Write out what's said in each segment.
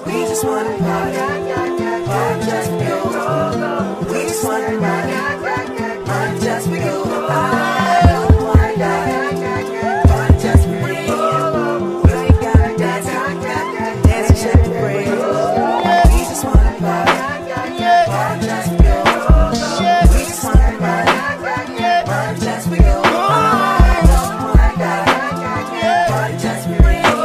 We just wanna party, party just for you. We just wanna party, party just for you. I don't wanna die, party just for you. We ain't gotta dance, dance and shake the break. We just wanna party, party just for you. We just wanna party, party just for you. I don't wanna die, party just for you.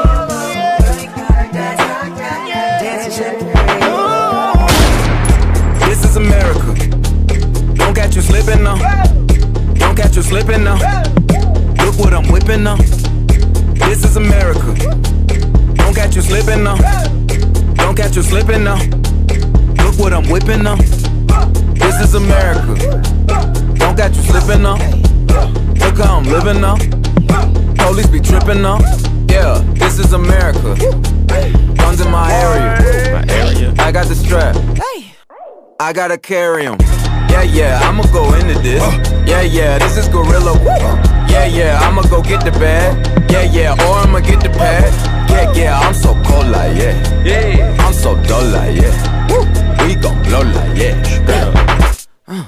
This is America. Don't catch you slipping now. Don't catch you slipping now. Look what I'm whipping now. This is America. Don't catch you slipping now. Don't catch you slipping now. Look what I'm whipping now. This is America. Don't catch you slipping now. Look how I'm living now. Police be tripping now. Yeah, this is America. Guns in my area. I got the strap. I gotta carry 'em. Yeah, I'ma go into this. Yeah, this is gorilla. Yeah, I'ma go get the bag. Yeah, or I'ma get the pad. Yeah, I'm so cold like yeah. I'm so dull like yeah. We gon' blow like yeah.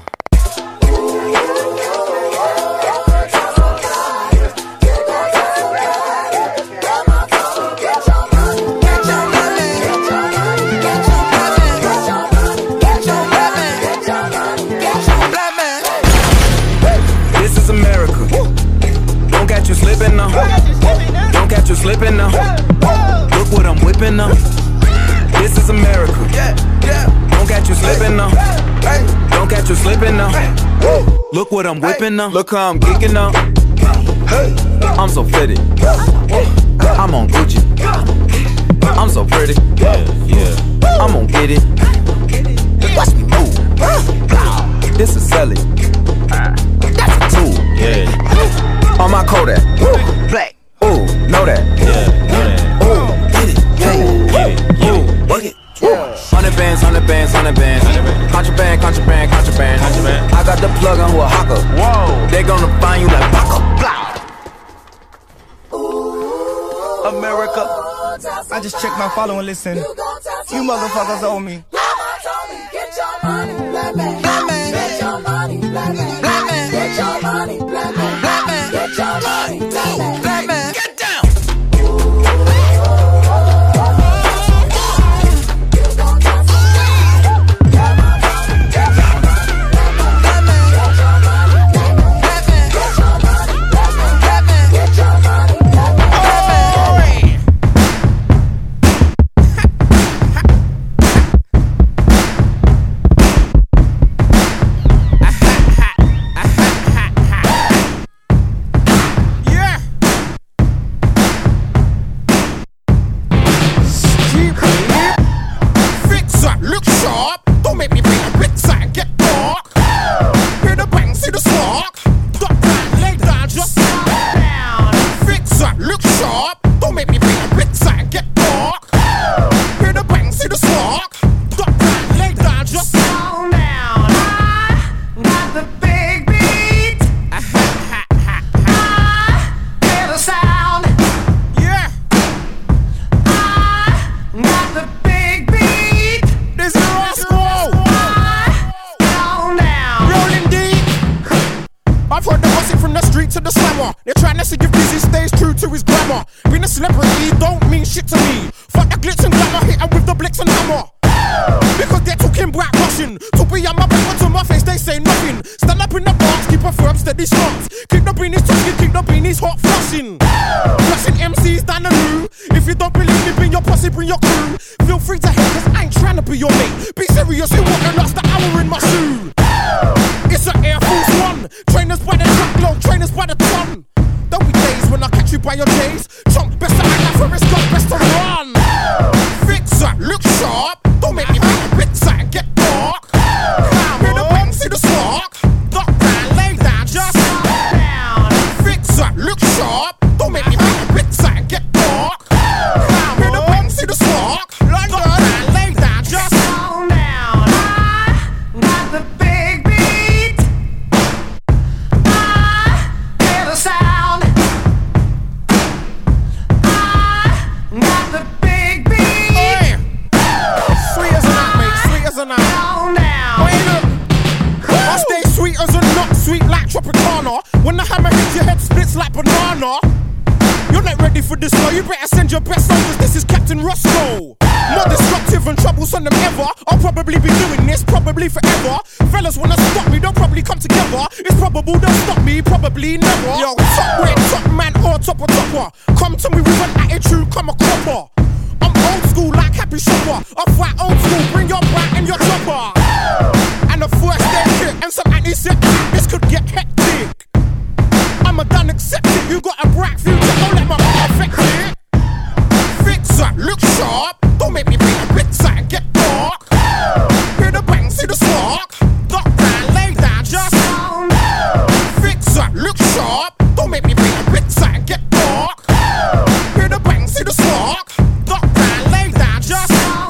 Don't catch you slipping now. Look what I'm whipping now. This is America. Don't catch you slipping now. Don't catch you slipping now. Look what I'm whipping now. Look how I'm geeking now. I'm so fitted. I'm on Gucci. I'm so pretty. I'm gon' get it. Watch me move. This is Sally. That's a tool. On my Kodak, black, ooh, know that, ooh, get it, ooh, work it, 100 bands, 100 bands, 100 bands, contraband, contraband, contraband, I got the plug on who a hawker, whoa, they gonna find you like Baka, blah. America, I just checked my follow and listen, you motherfuckers owe me. Get your money, black man, get your money, black man, get your money, black man. Get your money, black man. Get down. send your best soldiers, this is Captain Roscoe. More disruptive and troublesome than ever. I'll probably be doing this, probably forever. Fellas wanna stop me, they'll probably come together. It's probable they'll stop me, probably never. Yo, top red, top man or topper topper. Come to me with an attitude, come a cropper. I'm old school like Happy Shopper. I fight old school, bring your brat and your chopper. And the first aid kit and some antiseptic. This could get hectic. I'm a done accepted. You got a bright future, don't let my affect it. Fix up, look sharp. Don't make me bring a big side and get dark. Hear the bang, see the spark. Duck down, lay down, just fix up, look sharp. Don't make me bring a big side and get dark. Hear the bang, see the spark. Duck down, lay down, just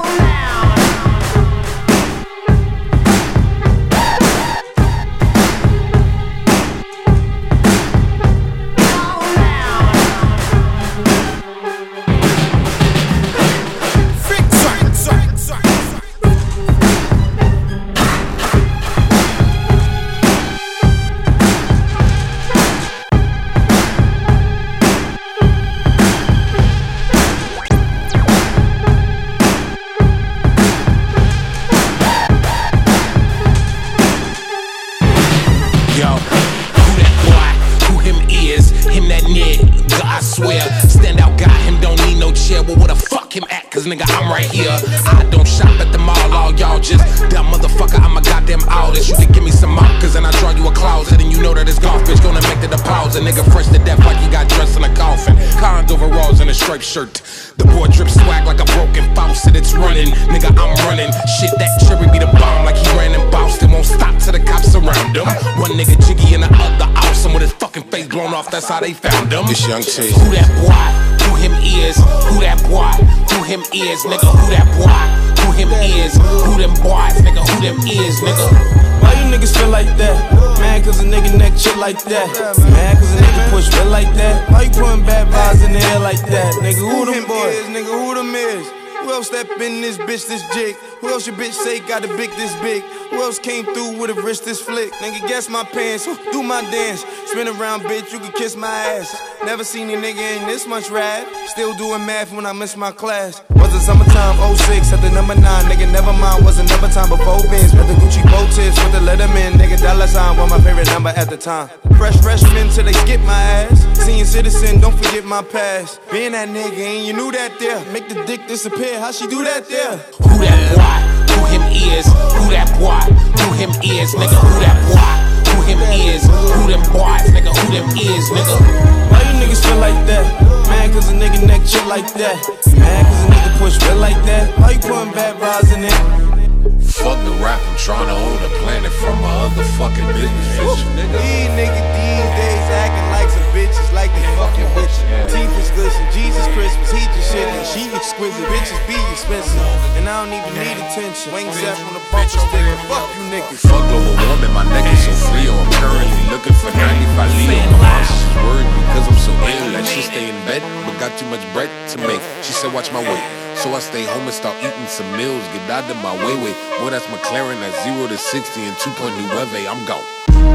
nigga, I'm right here. I don't shop at the mall, all y'all just dumb motherfucker. I'm a goddamn artist. You can give me some markers and I draw you a closet, and you know that this golf bitch gonna make the deposit. Nigga fresh to death like he got dressed in a coffin. Cons overalls and a striped shirt. The boy drip swag like a broken faucet. It's running, nigga, I'm running. Shit, that cherry be the bomb like he ran in Boston. Won't stop till the cops surround him. One nigga jiggy and the other awesome with his fucking face blown off. That's how they found him. This Young T. Who that boy? Who him is? Who that boy? Who him is, nigga? Who that boy? Who him is? Who them boys, nigga? Who them is, nigga? Why you niggas feel like that? Man, cause a nigga neck chill like that. Man, cause a nigga push real like that. Why you putting bad vibes in the air like that? Nigga, who them boys? Nigga, who them is? Who else step in this bitch, this jig? Who else your bitch say got a big this big? Who else came through with a wrist this flick? Nigga, guess my pants, do my dance. Spin around, bitch, you can kiss my ass. Never seen a nigga in this much rap. Still doing math when I miss my class. Was it summertime, 06, at the number 9. Nigga, never mind, was another time before Benz. With the Gucci bow tips, with the Letterman. Nigga, dollar sign was my favorite number at the time. Freshman till they skip my ass. Senior citizen, don't forget my past. Being that nigga, and you knew that there. Make the dick disappear, how she do that there? Who that boy? Who him is? Who that boy? Who him is, nigga? Who that boy? Who him is? Who them boys, nigga? Who them is, nigga? Why you niggas feel like that? Man, cause a nigga neck chill like that. Man, cause a nigga push real like that. Why you putting bad vibes in it? Fuck the rap, I'm trying to own a planet from my other fucking business vision. These niggas these days acting like some bitches, like they fucking with you. Teeth is good, some Jesus Christmas, he just shit and she exquisite. Bitches be expensive, and I don't even need attention. Wings up on the bumper sticker, fuck you niggas. Fuck global warming, my neck is so free. I'm currently looking for 95 Leo. My mom, she's worried because I'm so ill that she stay in bed, but got too much bread to make. She said watch my weight. So I stay home and start eating some meals. Get out of my way. Boy, that's McLaren at 0 to 60 and 2.9. I'm gone.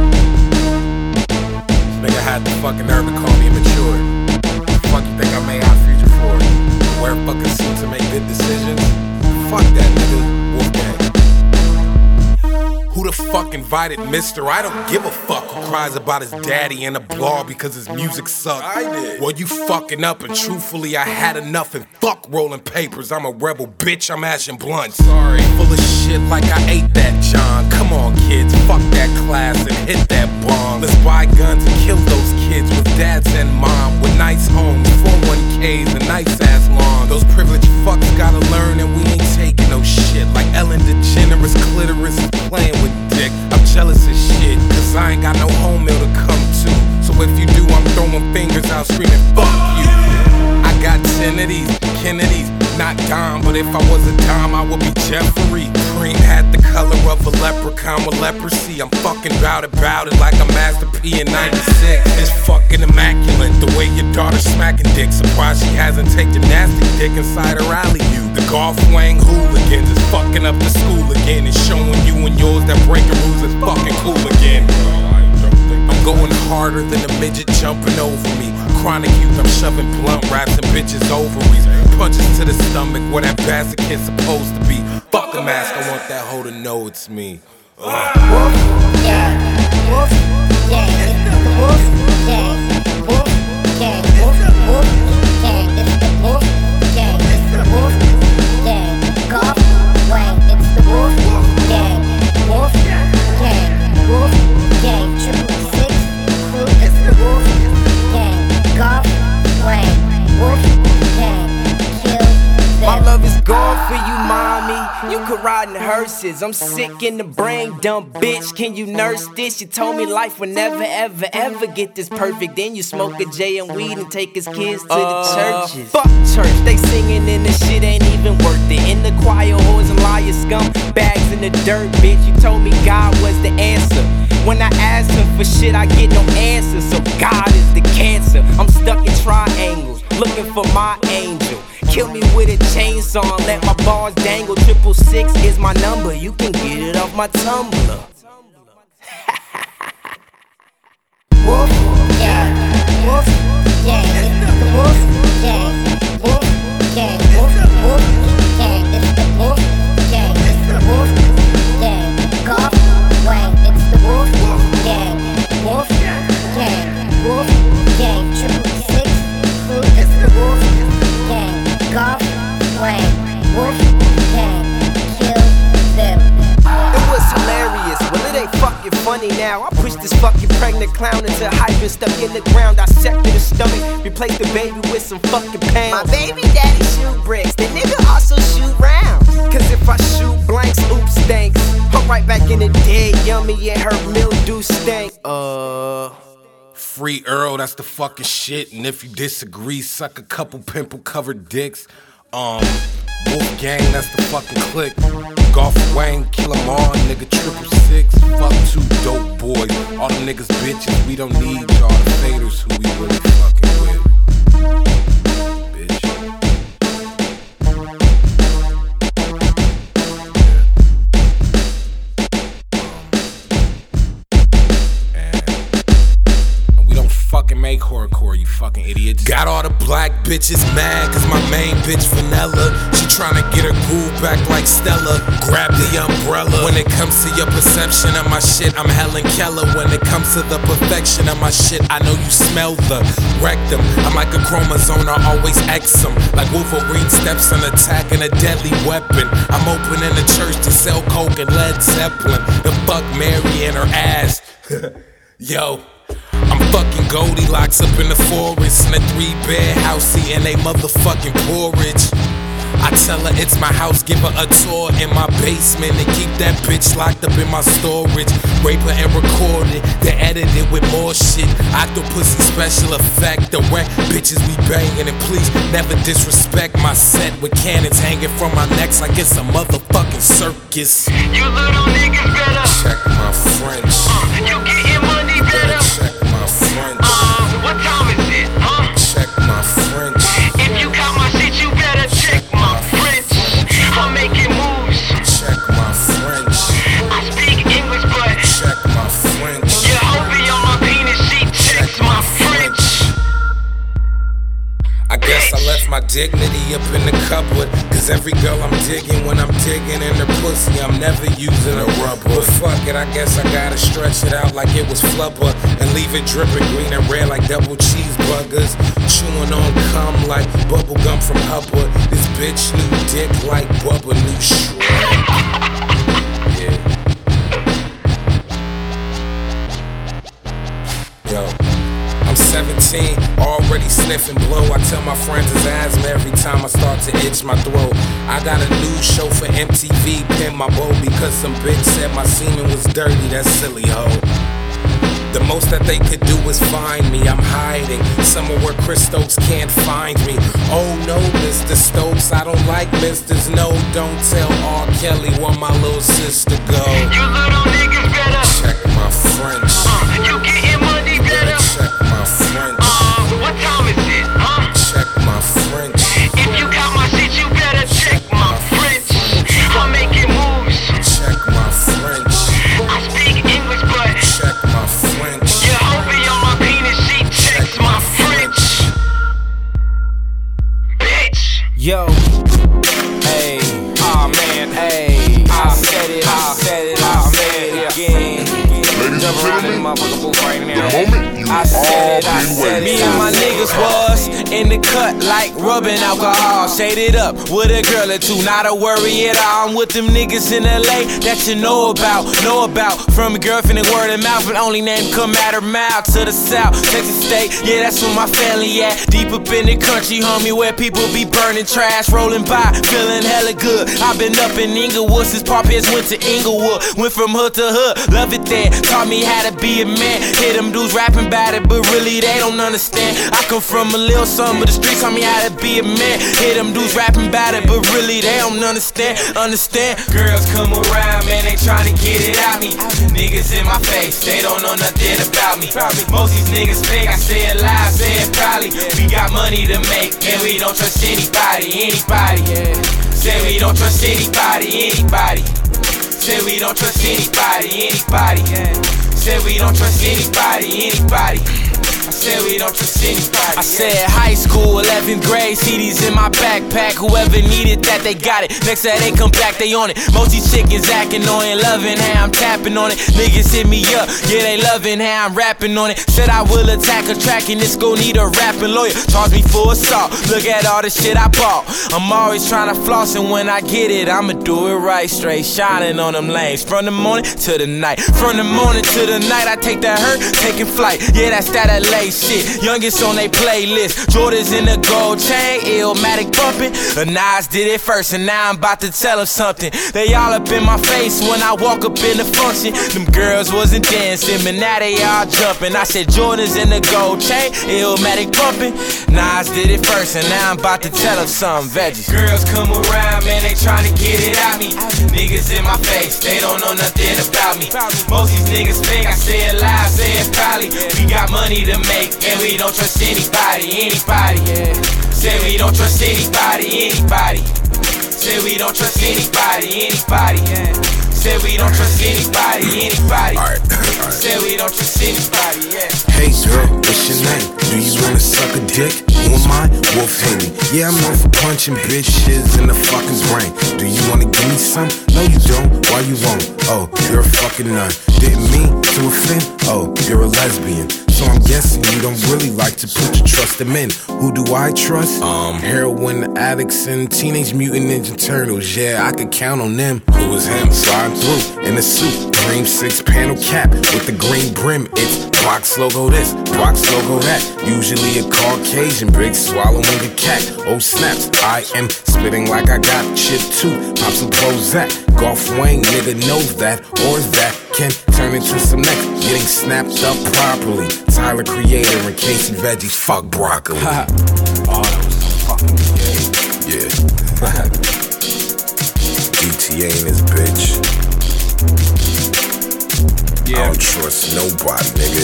Nigga had the fucking nerve to call me immature. Fuck you think I made our future for? Wear fucking suits and make good decisions? Fuck that nigga. Wolfgang. Who the fuck invited Mister? I don't give a fuck who cries about his daddy in a blog because his music sucked. I did. Well, you fucking up, and truthfully, I had enough, and fuck rolling papers. I'm a rebel, bitch, I'm ashing blunts. Sorry. Full of shit like I ate that, John. Come on, kids, fuck that class and hit that bomb. Let's buy guns and kill those kids with dads and mom, with nice homes, 401ks, and nice ass lawns. Those privileged fucks gotta learn that we ain't taking no shit. Like Ellen DeGeneres clitoris is playing with dick. I'm jealous as shit, cause I ain't got no home meal to come to. So if you do, I'm throwing fingers out screaming, fuck you. I got 10 of these Kennedys, not Dom, but if I was a Dom, I would be Jeffrey. Cream had the color of a leprechaun with leprosy. I'm fucking bout it like a Master P in 96. It's fucking immaculate, the way your daughter's smacking dick. Surprised she hasn't taken gymnastic dick inside her alley-oop. The golf wang hooligans is fucking up the school again and showing you and yours that breaking rules is fucking cool again. I'm going harder than a midget jumping over me. Chronic youth, I'm shoving blunt wraps and bitches' ovaries. Punches to the stomach where that bastard kid's supposed to be. Fuck the mask, I want that hoe to know it's me. Wolf gang, wolf gang, it's the wolf gang, wolf gang, wolf gang, it's the wolf gang, it's the wolf gang, golf wang, it's the wolf gang, wolf gang, wolf gang, 666 crew, it's the wolf gang, golf wang, wolf gang, kill them. My love is gone for you, mommy. You could ride in hearses. I'm sick in the brain, dumb bitch. Can you nurse this? You told me life would never, ever, ever get this perfect. Then you smoke a J and weed and take his kids to the churches. Fuck church, they singing and the shit ain't even worth it. In the choir, whores and liars, scum bags in the dirt, bitch. You told me God was the answer. When I asked him for shit, I get no answer. So God is the cancer. I'm stuck in triangles, looking for my angel. Kill me with a chainsaw and let my balls dangle. 666 is my number, you can get it off my Tumblr. Wolf gang, wolf gang, it's the wolf gang, wolf gang, wolf gang, it's the wolf gang, it's the wolf gang, golf wang, it's the wolf gang, wolf gang, wolf gang, 666 crew, it's the wolf gang, golf wang, wolf gang, kill them. It was hilarious, well it ain't fucking funny now. I pushed this fucking pregnant clown into a hydrant stuck in the ground. Dissected his stomach, replaced the baby with some fucking pounds. My baby daddy shoot bricks, the nigga also shoot rounds. Cause if I shoot blanks, oops stinks. I'm right back in the dead, yummy and her mildew stank. Free Earl, that's the fucking shit. And if you disagree, suck a couple pimple covered dicks. Wolf gang, that's the fucking clique. Golf Wang, kill 'em all, nigga 666. Fuck 2 dope boys. All them niggas bitches, we don't need y'all. The faders who we really fucking with. Bitch. And we don't fucking make horrorcore, you fucking idiots. Got all the black bitches mad cause my main bitch Vanilla, she tryna get her groove back like Stella. Grab the umbrella. When it comes to your perception of my shit, I'm Helen Keller. When it comes to the perfection of my shit, I know you smell the rectum. I'm like a chromosome, I always X them. Like Wolverine steps on attacking a deadly weapon. I'm opening a church to sell coke and Led Zeppelin. The fuck Mary and her ass. Yo, I'm fucking Goldilocks up in the forest in a 3-bed house eating they motherfucking porridge. I tell her it's my house, give her a tour in my basement and keep that bitch locked up in my storage. Rape her and record it, then edit it with more shit. Octopussy special effect, the wet bitches we banging. And please never disrespect my set with cannons hanging from my necks like it's a motherfucking circus. You little niggas better Check my French. you getting money better. Check my French. What time is it, huh? Check my French. If you got my shit, you better check my French. I'm making moves. Check my French. I speak English, but Check my French. your hobby on my penis, she checks my French. I guess I left my dignity up in the cupboard. Cause every girl I'm digging, when I'm digging in her pussy, I'm never using a rubber. But fuck it, I guess I gotta stretch it out like it was flubber. And leave it dripping green and red like double cheeseburgers. Chewing on cum like bubble gum from Upward. This bitch new dick like Bubba new Shrek. Yeah. Yo, I'm 17, already sniffing blow. I tell my friends it's asthma every time I start to itch my throat. I got a new show for MTV, pin my bow because some bitch said my semen was dirty, that silly hoe. The most that they could do is find me, I'm hiding somewhere where Chris Stokes can't find me. Oh no, Mr. Stokes, I don't like misters, no, don't tell R. Kelly where my little sister go. You little niggas better Check my French. you getting money better. Check my French. What time is it, huh? Check my French. If you got my shit, you better check my French. I'm making moves. Check my French. I speak English, but Check my French. your hobby on my penis, she checks my French. Yo, hey, oh man, hey, I said it again. Ladies and gentlemen, the moment you I said it. Me and my niggas was in the cut like rubbing alcohol. Shaded up with a girl or two, not a worry at all. I'm with them niggas in LA that you know about. From a girlfriend and word of mouth, and only name come out her mouth. To the south, Texas State, yeah, that's where my family at. Deep up in the country, homie, where people be burning trash, rolling by, feeling hella good. I've been up in Inglewood since Parpets went to Inglewood. Went from hood to hood, love it there. Taught me how to be a man. Hear them dudes rapping about it, but really they don't understand. I come from a little something, but the streets taught me how to be a man. Hear them dudes rapping about it, but really they don't understand. Girls come around, man, they tryna get it out me. Niggas in my face, they don't know nothing about me. Most these niggas fake, I say it live, say it proudly. We got money to make, and we don't trust anybody. Say we don't trust anybody. Say we don't trust anybody. Say we don't trust anybody. I said we don't trust anybody. I said high school, 11th grade, CDs in my backpack. Whoever needed that, they got it. Next time they come back, they on it. Most these chickens acting on it, loving how I'm tapping on it. Niggas hit me up, yeah, they loving how I'm rapping on it. Said I will attack a track and this gon' need a rapping lawyer. Charge me for assault, look at all the shit I bought. I'm always trying to floss, and when I get it, I'ma do it right. Straight shining on them lanes, from the morning to the night. From the morning to the night, I take that hurt, taking flight. Yeah, that's that LA shit, youngest on they playlist. Jordans in the gold chain, Illmatic bumping. Nas did it first, and now I'm about to tell them something. They all up in my face when I walk up in the function. Them girls wasn't dancing, but now they all jumping. I said Jordans in the gold chain, Illmatic bumping. Nas did it first, and now I'm about to tell them something. Veggies. Girls come around, man, they tryna get it out me. Niggas in my face, they don't know nothing about me. Most these niggas fake, I say it live, say it proudly. We got money to make, and we don't trust anybody. Say we don't trust anybody. Say we don't trust anybody. Say we don't trust anybody. Say we don't trust anybody. Hey girl, what's your name? Do you wanna suck a dick? Who am I? Wolf Henry. Yeah, I'm known for punching bitches in the fucking brain. Do you wanna give me some? No, you don't. Why you won't? Oh, you're a fucking nun. Didn't mean to offend. Oh, you're a lesbian. So I'm guessing you don't really like to put your trust in men. Who do I trust? Heroin addicts and Teenage Mutant Ninja Turtles. Yeah, I could count on them. Who was him? Sliding through in a suit, cream 6-panel cap with the green brim. It's Box logo this, Box logo that. Usually a Caucasian, big swallowing the cat. Oh snaps, I am spitting like I got shit too. Pop some Prozac, Golf Wang, nigga knows that. Or that can turn into some next, getting snapped up properly. Tyler Creator and Casey Veggies, fuck broccoli. Oh, that was fucking gay. Yeah. ETA and his bitch. Yeah. I don't trust nobody, nigga.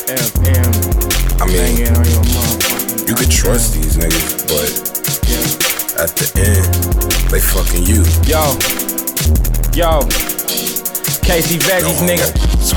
I mean, you could trust these niggas, but at the end, they fucking you. Yo, Casey Veggies, nigga.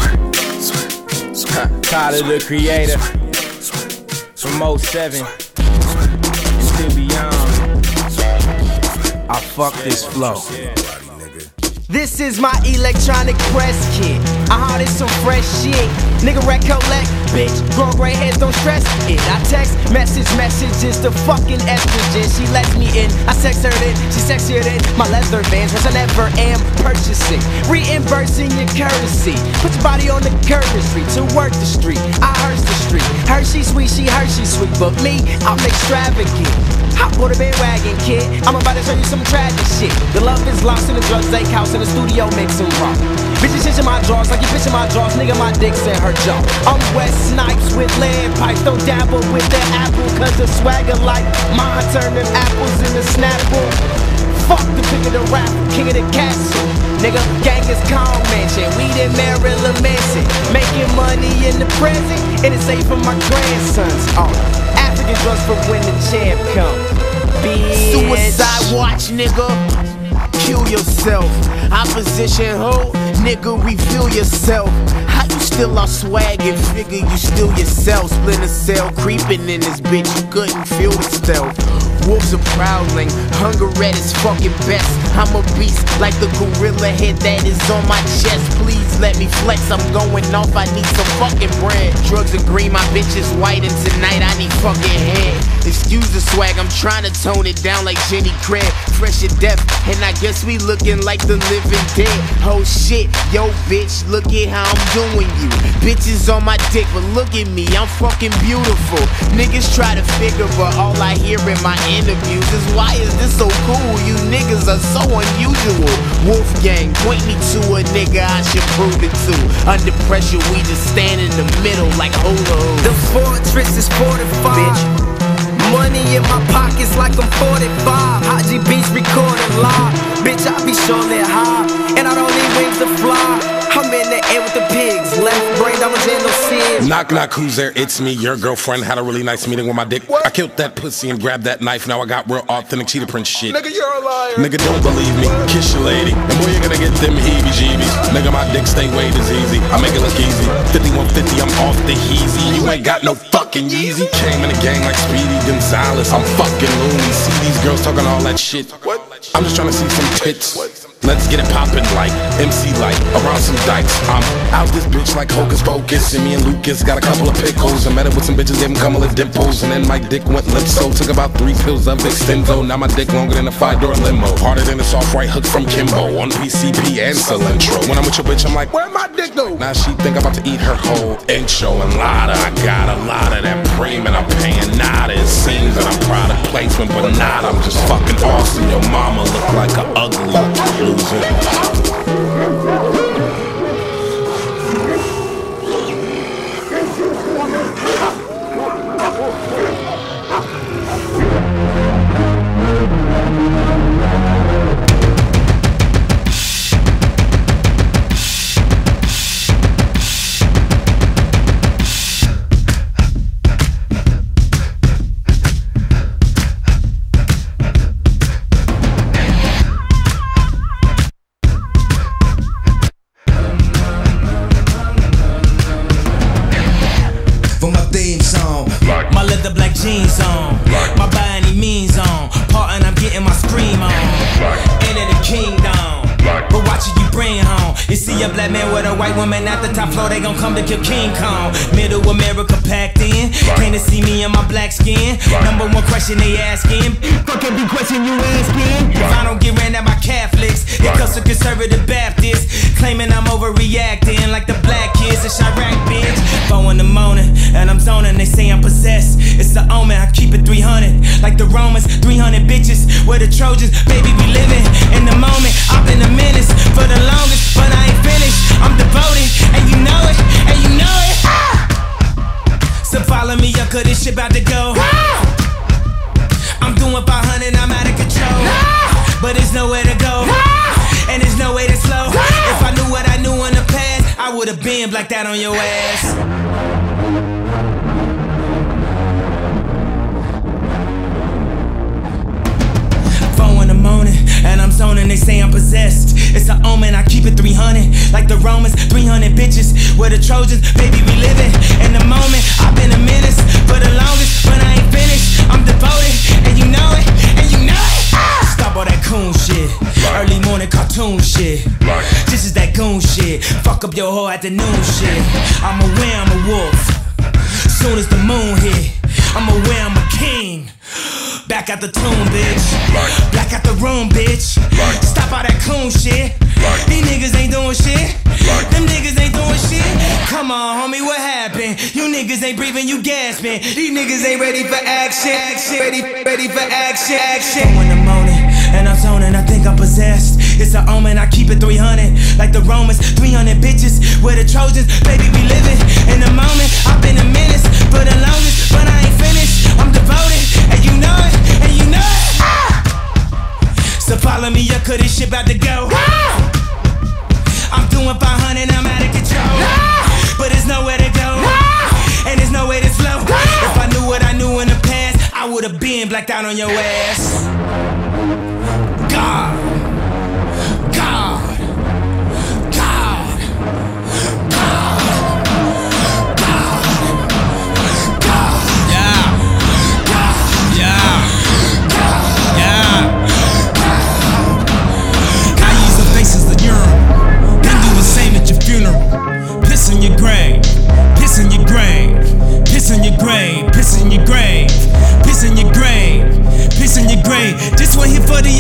Tyler the Creator from 07. Still beyond. I fuck this flow. This is my electronic press kit. This some fresh shit. Nigga recollect, bitch. Grown gray heads don't stress it. I text messages to fucking estrogen. She lets me in. I sex her in. She sexier than my leather vans, which I never am purchasing. Reimbursing your currency. Put your body on the currency to work the street. I hearse the street. Hershey sweet, she Hershey sweet, but me, I'm extravagant. Hop on the bandwagon, kid. I'm about to show you some tragic shit. The love is lost in the drug steak house in the studio mixing raw. Bitches itching my drawers like you fishing my drawers. Nigga, my dick's in her jaw. I'm West Snipes with lead pipes. Don't dabble with the apple, cause the swagger like mine turn them apples into Snapple. Fuck the pick of the rap, king of the castle. Nigga, gang is calm mansion. We did Marilyn Manson. Making money in the present, and it's safe for my grandsons. African drugs for when the champ come. Bitch. Suicide watch, nigga. Kill yourself. Opposition hoe, nigga, reveal yourself. How you still our swag and figure you still yourself. Splinter cell creeping in this bitch, you couldn't feel the stealth. Wolves are prowling, hunger at its fucking best. I'm a beast like the gorilla head that is on my chest. Please let me flex, I'm going off, I need some fucking bread. Drugs are green, my bitch is white, and tonight I need fucking head. Excuse the swag, I'm trying to tone it down like Jenny Craig. Fresh to death, and I guess we looking like the living dead. Oh shit, yo bitch, look at how I'm doing you. Bitches on my dick, but look at me, I'm fucking beautiful. Niggas try to figure, but all I hear in my interviews is why is this so cool? You niggas are so unusual. Wolfgang, point me to a nigga I should prove it to. Under pressure, we just stand in the middle like hula. The fortress is fortified, bitch. Money in my pockets like I'm 45. Haji Beach recording live. Bitch, I be showing high, and I don't need wings to fly. I'm in the air with the pigs. Left brain, diamonds and no sins. Knock, knock, who's there? It's me, your girlfriend. Had a really nice meeting with my dick. What? I killed that pussy and grabbed that knife. Now I got real authentic cheetah print shit. Nigga, you're a liar. Nigga, don't believe me. Kiss your lady. And boy, you're gonna get them heebie-jeebies. Nigga, my dick stay way as easy. I make it look easy. 5150, I'm off the heezy. You ain't got no fucking Yeezy. Came in the gang like Speedy Gonzalez. I'm fucking loony. See these girls talking all that shit. What? I'm just trying to see some tits. Let's get it poppin' like MC Light around some dikes. I'm out this bitch like Hocus Pocus. And me and Lucas got a couple of pickles. I met it with some bitches, gave them a couple of dimples. And then my dick went limp, so took about 3 pills of Extenzo. Now my dick longer than a 5-door limo. Harder than a soft right hook from Kimbo. On PCP and Cilantro. When I'm with your bitch, I'm like, where my dick go? Now she think I'm about to eat her whole intro. And Lotta, I got a lot of that cream and I'm paying nada. It seems that I'm proud of placement, but not. I'm just fucking awesome. Your mama look like an ugly loser. Jeans on, my by any means on, part and I'm getting my scream on. Into the kingdom, but watch it you bring home. You see a black man with a white woman at the top floor, they gon' come to kill King Kong. Middle America packed in, came to see me in my black skin. Number one question they asking, fuck every question you asking. If I don't get ran at my Catholics, it comes to conservative Baptists, claiming I'm overreacting like the black kids in Chirac, bitch. 4 in the morning, and I'm zoning, they say I'm possessed. It's the omen, I keep it 300, like the Romans, 300 bitches. We're the Trojans, baby, we living in the moment. I've been a menace for the longest, but I ain't finished. I'm devoted, and you know it, and you know it. So follow me up, cause this shit about to go. I'm doing 500, I'm out of control. But there's nowhere to go, and there's no way to slow. If I knew what I knew in the past, I would've been blacked out on your ass. And I'm zoning, they say I'm possessed. It's an omen, I keep it 300, like the Romans, 300 bitches. We're the Trojans, baby, we living in the moment. I've been a menace for the longest, but I ain't finished. I'm devoted, and you know it, and you know it. Stop all that coon shit, early morning cartoon shit. This is that goon shit, fuck up your whole afternoon shit. I'm aware I'm a wolf, soon as the moon hit. I'm aware I'm a king. Back out the tomb, bitch. Back out the room, bitch. Stop all that coon shit. These niggas ain't doing shit. Them niggas ain't doing shit. Come on, homie, what happened? You niggas ain't breathing, you gasping. These niggas ain't ready for action. Ready for action. 4 in the morning, and I'm zoning, I think I'm possessed. It's an omen, I keep it 300, like the Romans, 300 bitches. We're the Trojans, baby, we living in the moment. I've been a menace for the longest, but I ain't finished. I'm devoted, and you know it, and you know it. So follow me up, cause this shit about to go. I'm doing 500, I'm out of control. But there's nowhere to go, and there's no way to slow. If I knew what I knew in the past, I would've been blacked out on your ass. God.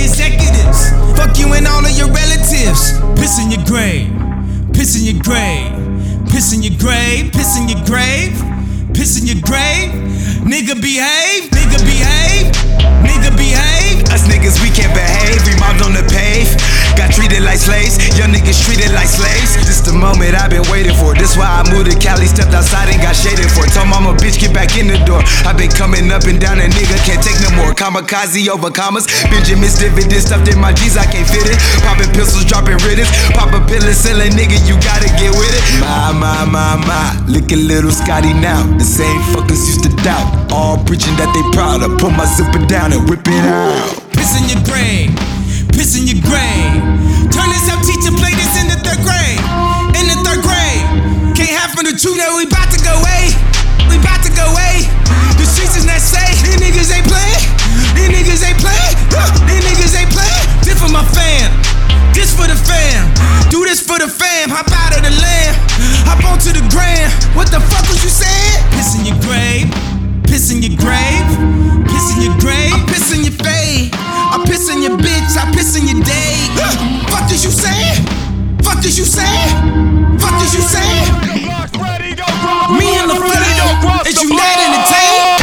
executives. Fuck you and all of your relatives. Piss in your grave. Piss in your grave. Piss in your grave. Piss in your grave. Piss in your grave. Nigga behave. Nigga behave. Nigga behave. Us niggas, we can't behave. We mobbed on the pave. Got treated like slaves. Young niggas treated like slaves. This the moment I've been waiting for. This why I moved to Cali. Stepped outside and got shaded for. Told mama, bitch, get back in the door. I've been coming up and down a nigga. Can't take no more. Kamikaze over commas. Benjamin's dividend stuffed in my G's. I can't fit it. Popping pistols, dropping riddance. Pop a pill and sell a nigga. You gotta get with it. My. Look at little Scotty now. The same fuckers used to doubt. All preaching that they proud. I pull my zipper down and whip it out. Piss in your grave. Piss in your grave. Turn this up, teacher, play this in the 3rd grade. In the 3rd grade. Can't have from the two, now we bout to go away. We bout to go away. The streets is not safe. These niggas ain't playing. These niggas ain't playing. These niggas ain't playing. This for my fam. This for the fam. Do this for the fam. Hop out of the lamb. Hop onto the gram. What the fuck was you saying? Piss in your grave. Piss in your grave. Piss in your grave. I piss in your fade. I piss in your bitch. I piss in your day. Fuck is you saying? Fuck is you saying? Fuck is you saying? Me and the footy. Is you not entertained?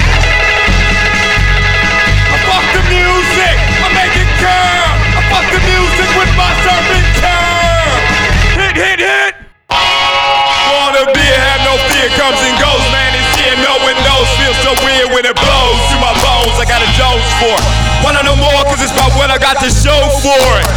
I fuck the music. I make it curl. I fuck the music with my serpent curl. Hit. Wanna be, have no fear, comes and goes, man. It's here, no one knows. Feels so weird when it blows through my bones. I got a dose for it. Wanna know more, cause it's about what I got to show for it.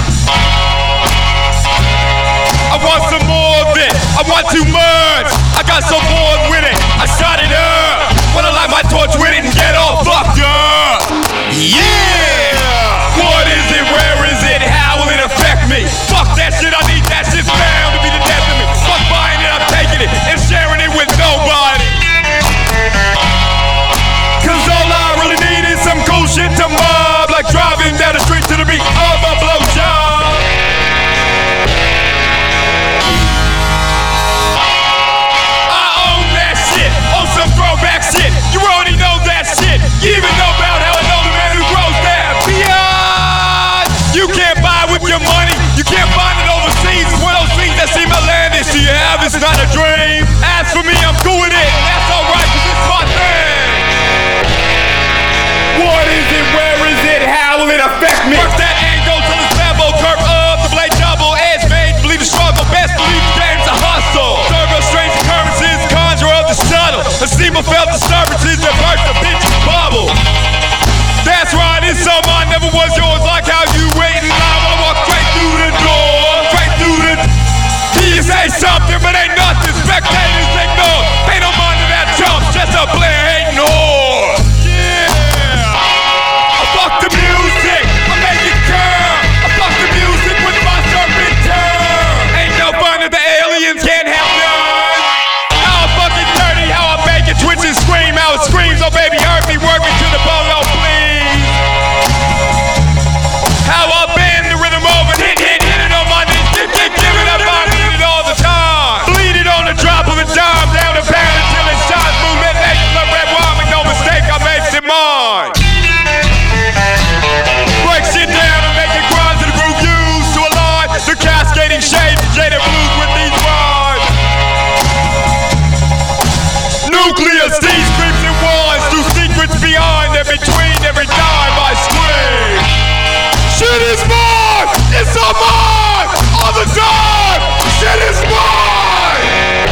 I want some more of it. I want too much. I got so bored with it. I shot it up. Wanna light my torch with it and get all fucked up. Yeah! What is it? Where is it? How will it affect me? Fuck that shit. I need that shit bound to be the death of me. Fuck buying it. I'm taking it and sharing it with nobody. Cause all I really need is some cool shit to mob. Like driving down the street to the beat of a blowjob. I own that shit on some throwback shit. You already know that shit. You even know about how I know the man who grows that beyond. You can't buy with your money. You can't find it overseas. It's one of those things that seem outlandish. Do you have? It's not a dream. As for me, I'm cool with it. And that's alright, cause it's my thing. What is it? Where is it? How will it affect me? Work that angle till it's level. Curve up, the blade double. Edge made, believe the struggle. Best believe the game's a hustle. Serve of strange occurrences, conjure of the shuttle. A steamer felt disturbances that burst the pitch bubble. That's right, it's some I never was yours. Like how you wait in line while I walk straight through the door. Straight through the... You say something, but ain't nothing. Spectators ignore. Pay no mind to that jump, just a player hating whore. Fuck the music, I make it curl. I fuck the music with my serpent turn. Ain't no fun if the aliens can't have none. How I fucking dirty, how I make it twitch and scream. How it screams, oh baby hurt me, work me to the bone, oh please. How I bend the rhythm over, hit it on my knees. Give it up, I need it all the time. Bleed it on the drop of a dime, down the pound until it shines. Movement, make it red wine, make no mistake, I make it mine. Break shit down and make it grind to the groove used to align the cascading shades of jaded blues with these rhymes. Nucleus, these creeps and wines through secrets behind and between every time I scream. Shit is mine! It's all mine! All the time! Shit is mine!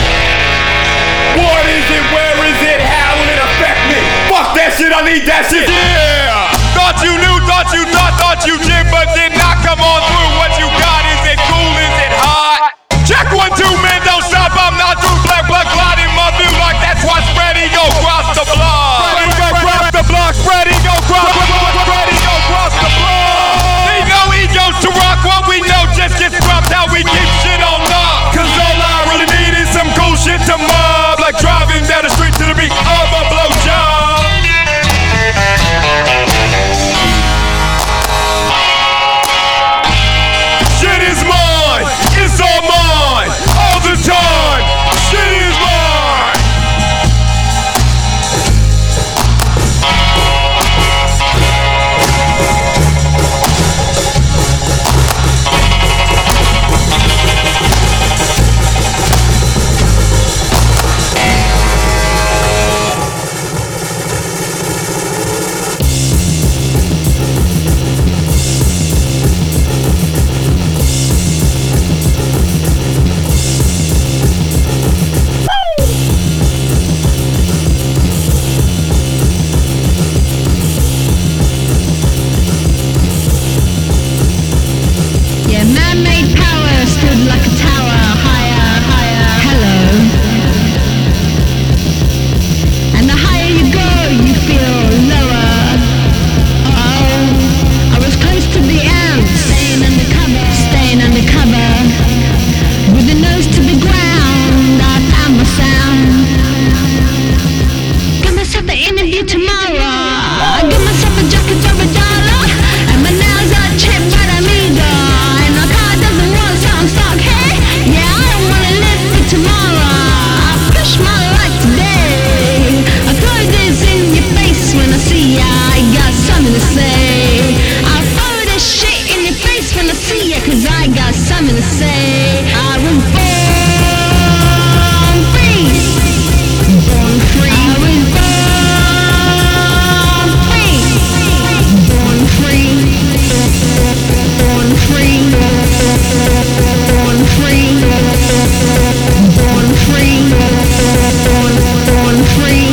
What is it? Where is it? How will it affect me? Fuck that shit, I need that shit! Yeah! Thought you knew, thought you did, but did not come on through. What you got, is it cool, is it hot? Check 1, 2, man, don't stop, I'm not through. Black blood clot in my view, like that's why spread ego cross the block. Spread the block, spread ego cross the block. Ain't no egos to rock, what we know just gets dropped, how we keep shit on lock. Cause all I really need is some cool shit to mob, like driving down the street to the beat of a blowjob. something to say. I was born free. Born free. I was born free. Born free. Born free. Born free. Born free. Born free.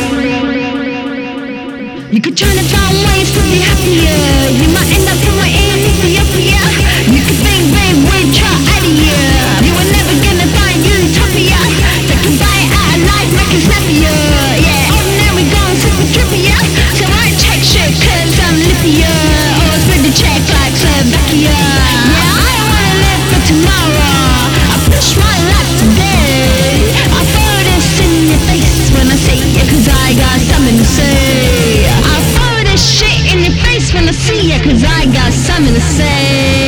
You could try to find ways to be happier. You might end up somewhere in Ethiopia. You could think, babe, we'd try out of here. You were never gonna find utopia. They can buy it out of life, make it snappier. Yeah, ordinary gone super trippier. So I check shit cause I'm lippier. Or spread the check like Slovakia. Yeah, I don't wanna live for tomorrow. I push my life today. I throw this in your face when I say it cause I got something to say. I throw this shit in your face when I see ya cause I got something to say.